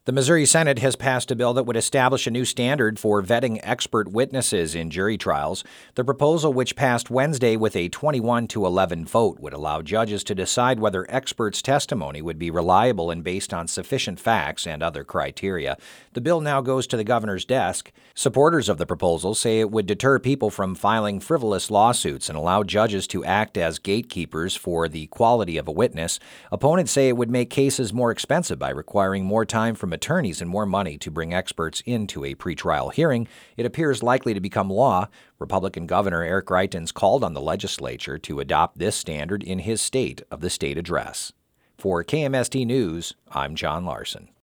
The Missouri Senate has passed a bill that would establish a new standard for vetting expert witnesses in jury trials. The proposal, which passed Wednesday with a 21-11 vote, would allow judges to decide whether experts' testimony would be reliable and based on sufficient facts and other criteria. The bill now goes to the governor's desk. Supporters of the proposal say it would deter people from filing frivolous lawsuits and allow judges to act as gatekeepers for the quality of a witness. Opponents say it would make cases more expensive by requiring more time from attorneys and more money to bring experts into a pretrial hearing. It appears likely to become law. Republican Governor Eric Greitens called on the legislature to adopt this standard in his State of the State address. For KMST News, I'm John Larson.